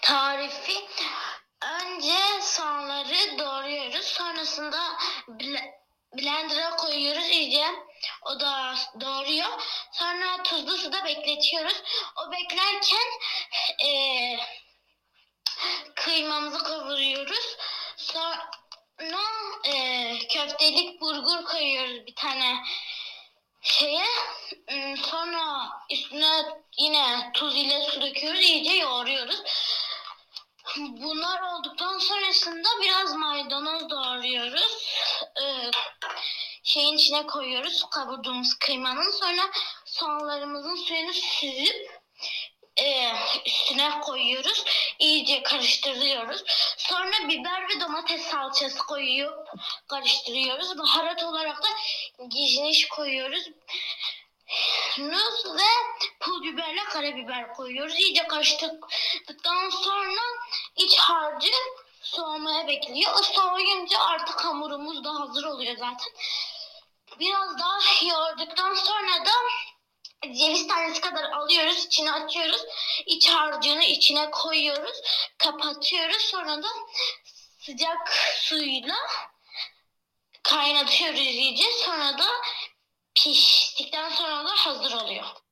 Tarifi: önce soğanları doğruyoruz. Sonrasında blender'a koyuyoruz iyice. O da doğruyor. Sonra tuzlu suda bekletiyoruz. O beklerken kıymamızı kavuruyoruz. Sonra köftelik bulgur koyuyoruz bir tane şeye. Sonra üstüne yine tuz ile su döküyoruz. İyice yoğuruyoruz. Bunlar olduktan sonrasında biraz maydanoz doğruyoruz. Şeyin içine koyuyoruz kavurduğumuz kıymanın. Sonra soğanlarımızın suyunu süzüp üstüne koyuyoruz. İyice karıştırıyoruz. Sonra biber ve domates salçası koyup karıştırıyoruz. Baharat olarak da gizniş koyuyoruz. Ve pul biberle karabiber koyuyoruz. İyice karıştırdıktan sonra iç harcı soğumaya bekliyor. O soğuyunca artık hamurumuz da hazır oluyor zaten. Biraz daha yoğurduktan sonra da ceviz tanesi kadar alıyoruz, içine açıyoruz. İç harcını içine koyuyoruz, kapatıyoruz. Sonra da sıcak suyla kaynatıyoruz iyice. Sonra da piştikten sonra da hazır oluyor.